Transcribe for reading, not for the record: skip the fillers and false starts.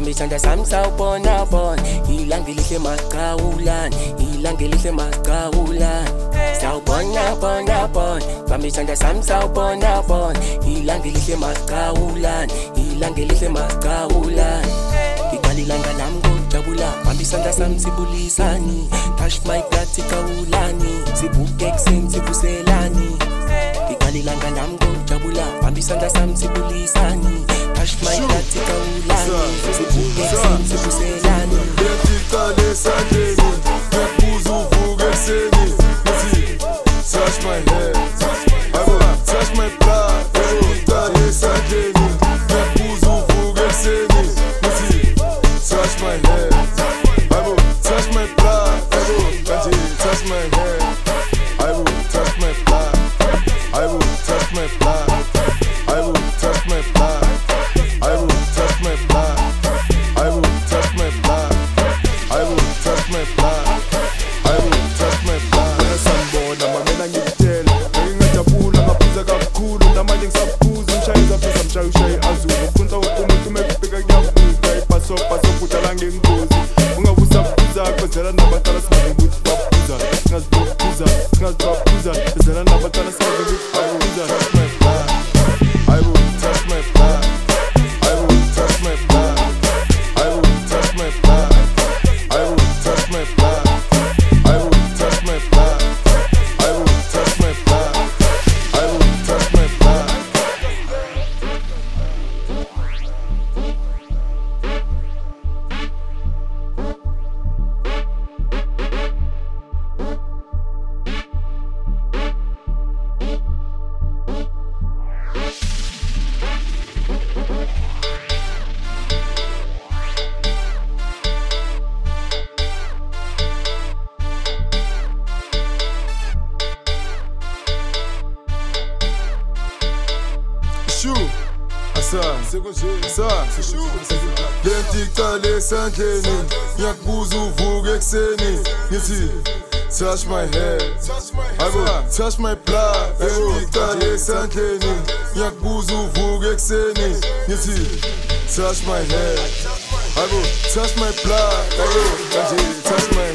Bambisanda samsa upona pon ilanga elihle maqhawulana ilanga elihle maqhawulana sawubona bona bon Bambisanda samsa upona pon ilanga elihle maqhawulana ilanga elihle maqhawulana iqala ilanga lami ngojabula Bambisanda sami sibulisani touch my daddy kawulani sibuke ekseni sibuselani iqala ilanga lami ngojabula Bambisanda sami sibulisani touch my daddy kawulani sibuke ekseni sibuselani Vertikale sandeni Ngiyakubuza uvuke ekseni Ngithi touch my head touch my blood Vertikale sandeni Ngiyakubuza uvuke ekseni Ngithi touch my head touch my blood touch my head I will touch my blood I will touch my blood I will touch my blood I will touch my blood I will touch my blood I will touch my blood I will touch my blood Sanibona mamela ngikutela ngingajabula ngaphuza kakhulu namanje ngisaphuza umshayeli pheza mshaye ushaye azulu ukhunta umuntu mekufika kuyavuka ipaso kudala ngengozi ungabusaphuza kwenzela nabantwana singabe ukuthi baphuza ngaziphuza kwenzela nabantwana singabe ukuthi baphuza touch my blood I will touch my blood I will touch my blood I will touch my blood I will touch my blood I will touch my blood I will touch my blood I will touch my blood Vertikale sandeni Ngiyakubuza uvuke ekseni Ngithi touch my head I will touch my blood Vertikale sandeni Ngiyakubuza uvuke ekseni Ngithi touch my head I will touch my blood I will touch my